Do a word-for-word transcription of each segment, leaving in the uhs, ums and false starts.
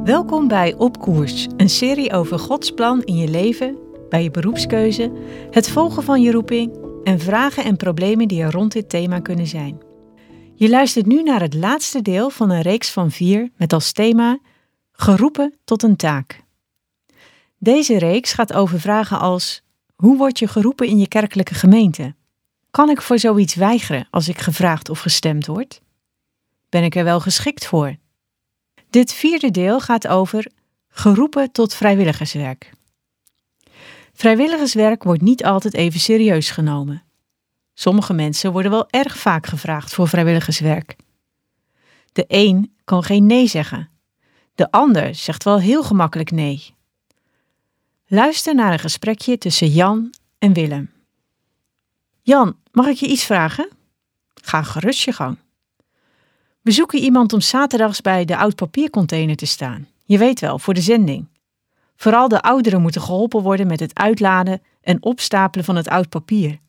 Welkom bij Op Koers, een serie over Gods plan in je leven, bij je beroepskeuze, het volgen van je roeping en vragen en problemen die er rond dit thema kunnen zijn. Je luistert nu naar het laatste deel van een reeks van vier met als thema Geroepen tot een taak. Deze reeks gaat over vragen als: hoe word je geroepen in je kerkelijke gemeente? Kan ik voor zoiets weigeren als ik gevraagd of gestemd word? Ben ik er wel geschikt voor? Dit vierde deel gaat over geroepen tot vrijwilligerswerk. Vrijwilligerswerk wordt niet altijd even serieus genomen. Sommige mensen worden wel erg vaak gevraagd voor vrijwilligerswerk. De een kan geen nee zeggen. De ander zegt wel heel gemakkelijk nee. Luister naar een gesprekje tussen Jan en Willem. Jan, mag ik je iets vragen? Ga gerust je gang. We zoeken iemand om zaterdags bij de oud-papiercontainer te staan. Je weet wel, voor de zending. Vooral de ouderen moeten geholpen worden met het uitladen en opstapelen van het oud papier.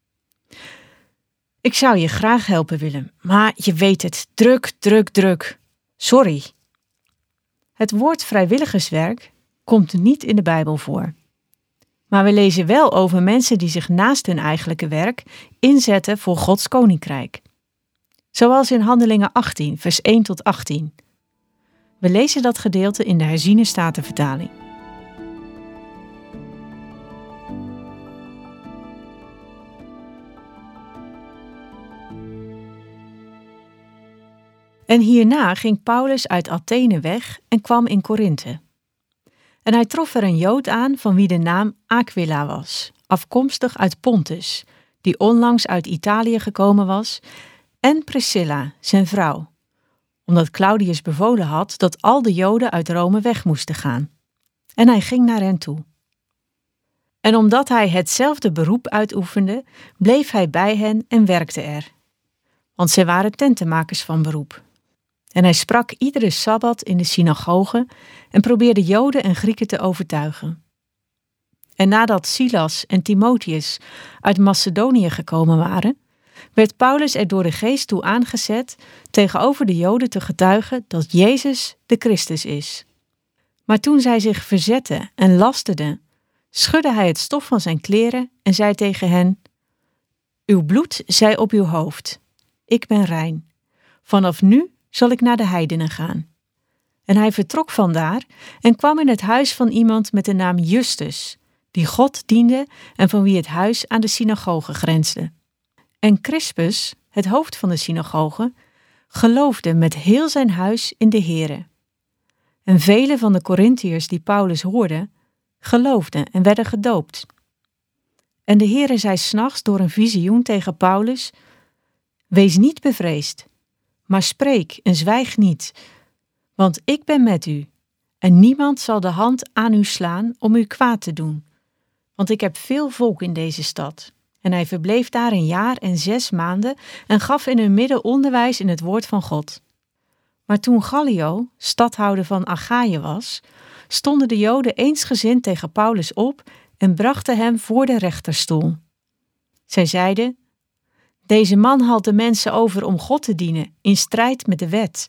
Ik zou je graag helpen, Willem, maar je weet het, druk, druk, druk. Sorry. Het woord vrijwilligerswerk komt niet in de Bijbel voor. Maar we lezen wel over mensen die zich naast hun eigenlijke werk inzetten voor Gods koninkrijk. Zoals in Handelingen achttien, vers één tot achttien. We lezen dat gedeelte in de herziene statenvertaling. En hierna ging Paulus uit Athene weg en kwam in Korinthe. En hij trof er een Jood aan van wie de naam Aquila was, afkomstig uit Pontus, die onlangs uit Italië gekomen was, en Priscilla, zijn vrouw, omdat Claudius bevolen had dat al de Joden uit Rome weg moesten gaan. En hij ging naar hen toe. En omdat hij hetzelfde beroep uitoefende, bleef hij bij hen en werkte er. Want zij waren tentenmakers van beroep. En hij sprak iedere Sabbat in de synagoge en probeerde Joden en Grieken te overtuigen. En nadat Silas en Timotheus uit Macedonië gekomen waren, werd Paulus er door de geest toe aangezet tegenover de Joden te getuigen dat Jezus de Christus is. Maar toen zij zich verzetten en lasterden, schudde hij het stof van zijn kleren en zei tegen hen: uw bloed zij op uw hoofd. Ik ben rein. Vanaf nu zal ik naar de heidenen gaan. En hij vertrok vandaar en kwam in het huis van iemand met de naam Justus, die God diende en van wie het huis aan de synagoge grensde. En Crispus, het hoofd van de synagoge, geloofde met heel zijn huis in de Here. En vele van de Korintiërs die Paulus hoorden, geloofden en werden gedoopt. En de Here zei 's nachts door een visioen tegen Paulus: wees niet bevreesd, maar spreek en zwijg niet, want ik ben met u, en niemand zal de hand aan u slaan om u kwaad te doen, want ik heb veel volk in deze stad. En hij verbleef daar een jaar en zes maanden en gaf in hun midden onderwijs in het woord van God. Maar toen Gallio, stadhouder van Achaïe was, stonden de Joden eensgezind tegen Paulus op en brachten hem voor de rechterstoel. Zij zeiden: deze man haalt de mensen over om God te dienen, in strijd met de wet.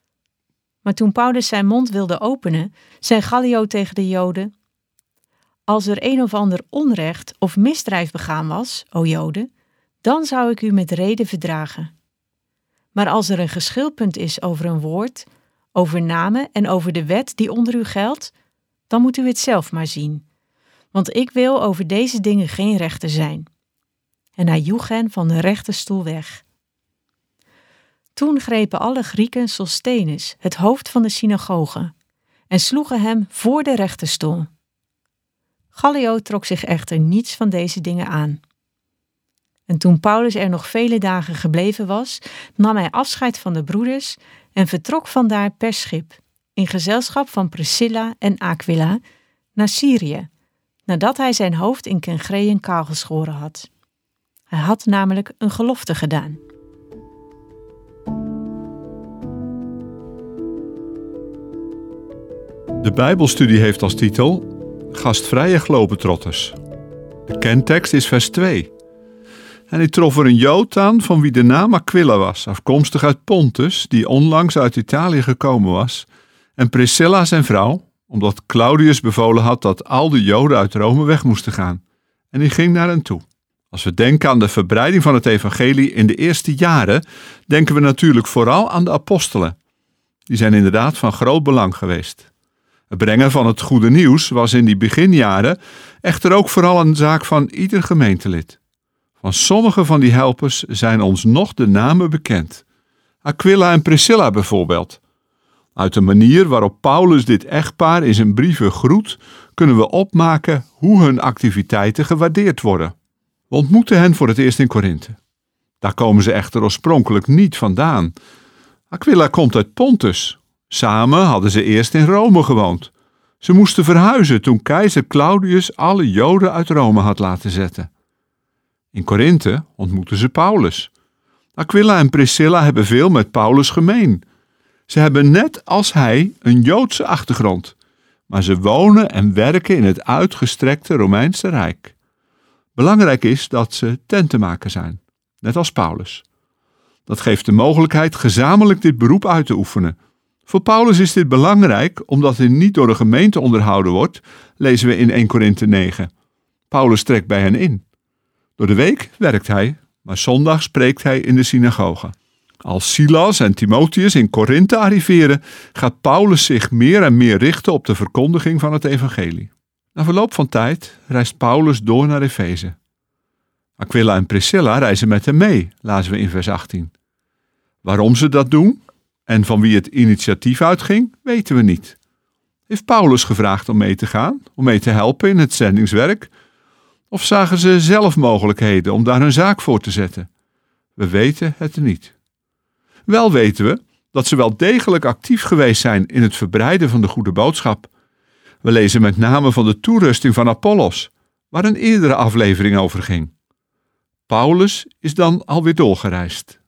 Maar toen Paulus zijn mond wilde openen, zei Gallio tegen de Joden: als er een of ander onrecht of misdrijf begaan was, o Joden, dan zou ik u met reden verdragen. Maar als er een geschilpunt is over een woord, over namen en over de wet die onder u geldt, dan moet u het zelf maar zien. Want ik wil over deze dingen geen rechter zijn. En hij joeg hen van de rechterstoel weg. Toen grepen alle Grieken Sosthenes, het hoofd van de synagoge, en sloegen hem voor de rechterstoel. Gallio trok zich echter niets van deze dingen aan. En toen Paulus er nog vele dagen gebleven was, nam hij afscheid van de broeders en vertrok vandaar per schip, in gezelschap van Priscilla en Aquila, naar Syrië, nadat hij zijn hoofd in Kencreën kaal geschoren had. Hij had namelijk een gelofte gedaan. De Bijbelstudie heeft als titel Gastvrije globetrotters. De kentekst is vers twee. En hij trof er een Jood aan van wie de naam Aquila was, afkomstig uit Pontus, die onlangs uit Italië gekomen was en Priscilla zijn vrouw, omdat Claudius bevolen had dat al de Joden uit Rome weg moesten gaan. En die ging naar hen toe. Als we denken aan de verbreiding van het evangelie in de eerste jaren, denken we natuurlijk vooral aan de apostelen. Die zijn inderdaad van groot belang geweest. Het brengen van het goede nieuws was in die beginjaren echter ook vooral een zaak van ieder gemeentelid. Van sommige van die helpers zijn ons nog de namen bekend. Aquila en Priscilla bijvoorbeeld. Uit de manier waarop Paulus dit echtpaar in zijn brieven groet, kunnen we opmaken hoe hun activiteiten gewaardeerd worden. We ontmoeten hen voor het eerst in Korinthe. Daar komen ze echter oorspronkelijk niet vandaan. Aquila komt uit Pontus. Samen hadden ze eerst in Rome gewoond. Ze moesten verhuizen toen keizer Claudius alle Joden uit Rome had laten zetten. In Korinthe ontmoetten ze Paulus. Aquila en Priscilla hebben veel met Paulus gemeen. Ze hebben net als hij een Joodse achtergrond, maar ze wonen en werken in het uitgestrekte Romeinse Rijk. Belangrijk is dat ze tentenmaker zijn, net als Paulus. Dat geeft de mogelijkheid gezamenlijk dit beroep uit te oefenen. Voor Paulus is dit belangrijk omdat hij niet door de gemeente onderhouden wordt, lezen we in eerste Korinthe negen. Paulus trekt bij hen in. Door de week werkt hij, maar zondag spreekt hij in de synagoge. Als Silas en Timotheus in Korinthe arriveren, gaat Paulus zich meer en meer richten op de verkondiging van het evangelie. Na verloop van tijd reist Paulus door naar Efeze. Aquila en Priscilla reizen met hem mee, lazen we in vers achttien. Waarom ze dat doen en van wie het initiatief uitging, weten we niet. Heeft Paulus gevraagd om mee te gaan, om mee te helpen in het zendingswerk? Of zagen ze zelf mogelijkheden om daar hun zaak voor te zetten? We weten het niet. Wel weten we dat ze wel degelijk actief geweest zijn in het verbreiden van de goede boodschap. We lezen met name van de toerusting van Apollos, waar een eerdere aflevering over ging. Paulus is dan alweer doorgereisd.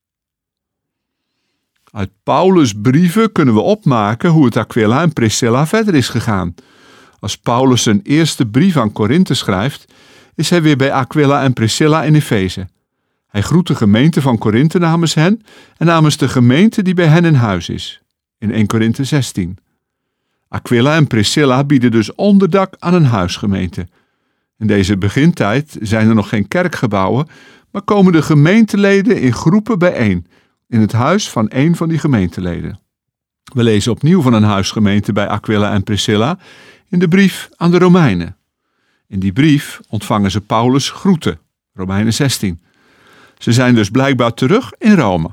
Uit Paulus' brieven kunnen we opmaken hoe het Aquila en Priscilla verder is gegaan. Als Paulus zijn eerste brief aan Korinthe schrijft, is hij weer bij Aquila en Priscilla in Efeze. Hij groet de gemeente van Korinthe namens hen en namens de gemeente die bij hen in huis is, in eerste Korinthe zestien. Aquila en Priscilla bieden dus onderdak aan een huisgemeente. In deze begintijd zijn er nog geen kerkgebouwen, maar komen de gemeenteleden in groepen bijeen, in het huis van een van die gemeenteleden. We lezen opnieuw van een huisgemeente bij Aquila en Priscilla in de brief aan de Romeinen. In die brief ontvangen ze Paulus' groeten, Romeinen zestien. Ze zijn dus blijkbaar terug in Rome.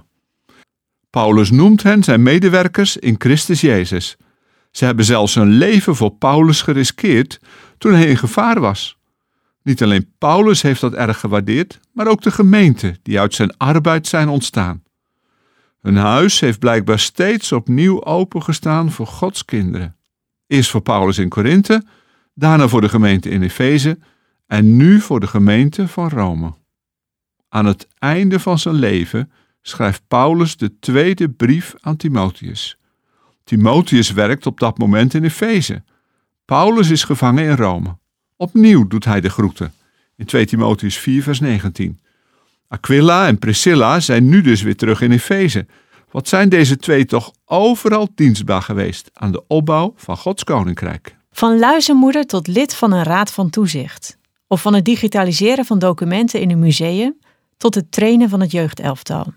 Paulus noemt hen zijn medewerkers in Christus Jezus. Ze hebben zelfs hun leven voor Paulus geriskeerd toen hij in gevaar was. Niet alleen Paulus heeft dat erg gewaardeerd, maar ook de gemeente die uit zijn arbeid zijn ontstaan. Hun huis heeft blijkbaar steeds opnieuw opengestaan voor Gods kinderen. Eerst voor Paulus in Korinthe, daarna voor de gemeente in Efeze en nu voor de gemeente van Rome. Aan het einde van zijn leven schrijft Paulus de tweede brief aan Timotheus. Timotheus werkt op dat moment in Efeze. Paulus is gevangen in Rome. Opnieuw doet hij de groeten, in tweede Timotheus vier vers negentien. Aquila en Priscilla zijn nu dus weer terug in Efeze. Wat zijn deze twee toch overal dienstbaar geweest aan de opbouw van Gods koninkrijk. Van luizenmoeder tot lid van een raad van toezicht. Of van het digitaliseren van documenten in een museum tot het trainen van het jeugdelftal.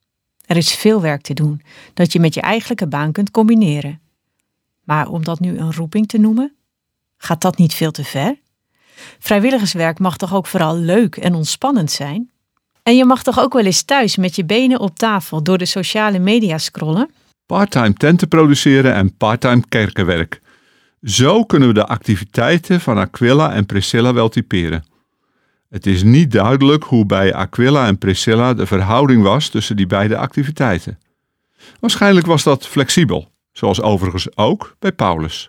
Er is veel werk te doen dat je met je eigenlijke baan kunt combineren. Maar om dat nu een roeping te noemen, gaat dat niet veel te ver? Vrijwilligerswerk mag toch ook vooral leuk en ontspannend zijn? En je mag toch ook wel eens thuis met je benen op tafel door de sociale media scrollen? Parttime tenten produceren en parttime kerkenwerk. Zo kunnen we de activiteiten van Aquila en Priscilla wel typeren. Het is niet duidelijk hoe bij Aquila en Priscilla de verhouding was tussen die beide activiteiten. Waarschijnlijk was dat flexibel, zoals overigens ook bij Paulus.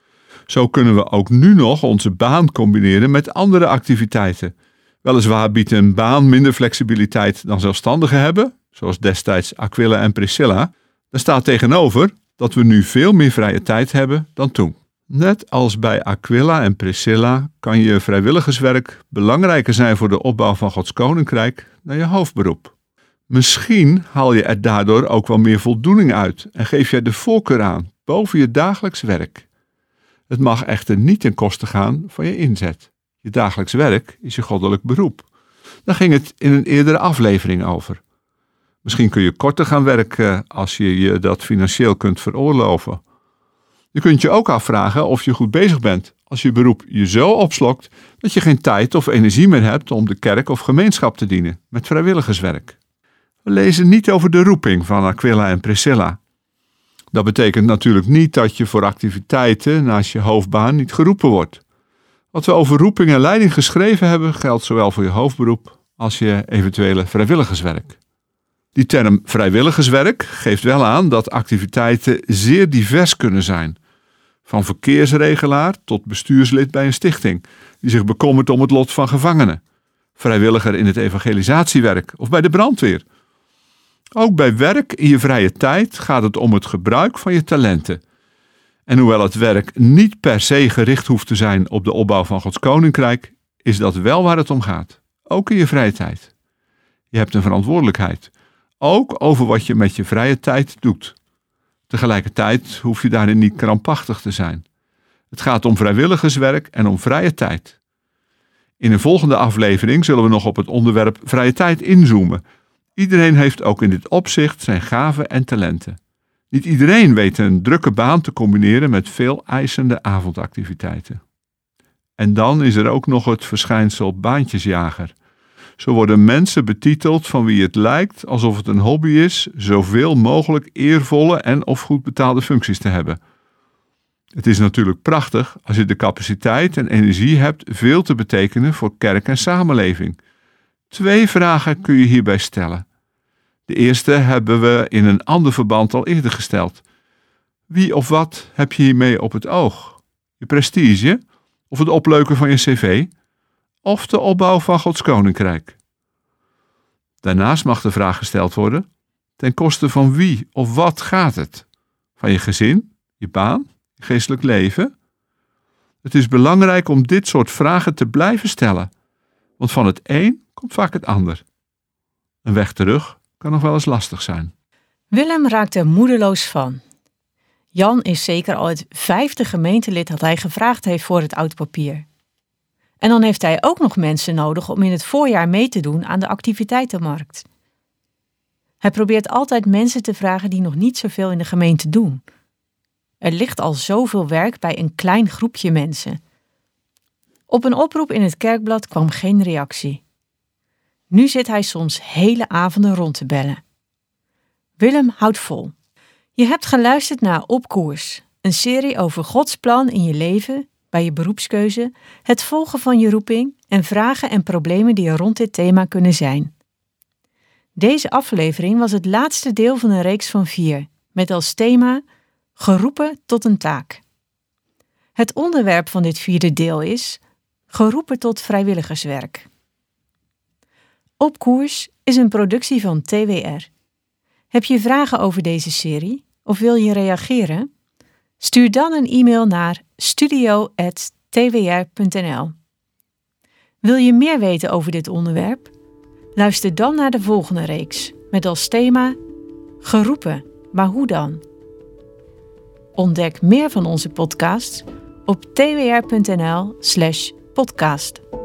Zo kunnen we ook nu nog onze baan combineren met andere activiteiten. Weliswaar biedt een baan minder flexibiliteit dan zelfstandigen hebben, zoals destijds Aquila en Priscilla. Er staat tegenover dat we nu veel meer vrije tijd hebben dan toen. Net als bij Aquila en Priscilla kan je vrijwilligerswerk belangrijker zijn voor de opbouw van Gods koninkrijk dan je hoofdberoep. Misschien haal je er daardoor ook wel meer voldoening uit en geef jij de voorkeur aan boven je dagelijks werk. Het mag echter niet ten koste gaan van je inzet. Je dagelijks werk is je goddelijk beroep. Daar ging het in een eerdere aflevering over. Misschien kun je korter gaan werken als je je dat financieel kunt veroorloven. Je kunt je ook afvragen of je goed bezig bent als je beroep je zo opslokt dat je geen tijd of energie meer hebt om de kerk of gemeenschap te dienen met vrijwilligerswerk. We lezen niet over de roeping van Aquila en Priscilla. Dat betekent natuurlijk niet dat je voor activiteiten naast je hoofdbaan niet geroepen wordt. Wat we over roeping en leiding geschreven hebben geldt zowel voor je hoofdberoep als je eventuele vrijwilligerswerk. Die term vrijwilligerswerk geeft wel aan dat activiteiten zeer divers kunnen zijn. Van verkeersregelaar tot bestuurslid bij een stichting die zich bekommert om het lot van gevangenen. Vrijwilliger in het evangelisatiewerk of bij de brandweer. Ook bij werk in je vrije tijd gaat het om het gebruik van je talenten. En hoewel het werk niet per se gericht hoeft te zijn op de opbouw van Gods koninkrijk, is dat wel waar het om gaat. Ook in je vrije tijd. Je hebt een verantwoordelijkheid. Ook over wat je met je vrije tijd doet. Tegelijkertijd hoef je daarin niet krampachtig te zijn. Het gaat om vrijwilligerswerk en om vrije tijd. In een volgende aflevering zullen we nog op het onderwerp vrije tijd inzoomen. Iedereen heeft ook in dit opzicht zijn gaven en talenten. Niet iedereen weet een drukke baan te combineren met veel eisende avondactiviteiten. En dan is er ook nog het verschijnsel baantjesjager. Zo worden mensen betiteld van wie het lijkt alsof het een hobby is zoveel mogelijk eervolle en of goed betaalde functies te hebben. Het is natuurlijk prachtig als je de capaciteit en energie hebt veel te betekenen voor kerk en samenleving. Twee vragen kun je hierbij stellen. De eerste hebben we in een ander verband al eerder gesteld. Wie of wat heb je hiermee op het oog? Je prestige of het opleuken van je cv? Of de opbouw van Gods koninkrijk? Daarnaast mag de vraag gesteld worden: ten koste van wie of wat gaat het? Van je gezin, je baan, je geestelijk leven? Het is belangrijk om dit soort vragen te blijven stellen, want van het een komt vaak het ander. Een weg terug kan nog wel eens lastig zijn. Willem raakt er moedeloos van. Jan is zeker al het vijfde gemeentelid dat hij gevraagd heeft voor het oud papier. En dan heeft hij ook nog mensen nodig om in het voorjaar mee te doen aan de activiteitenmarkt. Hij probeert altijd mensen te vragen die nog niet zoveel in de gemeente doen. Er ligt al zoveel werk bij een klein groepje mensen. Op een oproep in het kerkblad kwam geen reactie. Nu zit hij soms hele avonden rond te bellen. Willem houdt vol. Je hebt geluisterd naar Op Koers, een serie over Gods plan in je leven, bij je beroepskeuze, het volgen van je roeping en vragen en problemen die er rond dit thema kunnen zijn. Deze aflevering was het laatste deel van een reeks van vier, met als thema Geroepen tot een taak. Het onderwerp van dit vierde deel is Geroepen tot vrijwilligerswerk. Op Koers is een productie van T W R. Heb je vragen over deze serie of wil je reageren? Stuur dan een e-mail naar studio apenstaartje t w r punt n l. Wil je meer weten over dit onderwerp? Luister dan naar de volgende reeks met als thema Geroepen, maar hoe dan? Ontdek meer van onze podcasts op t w r punt n l slash podcast.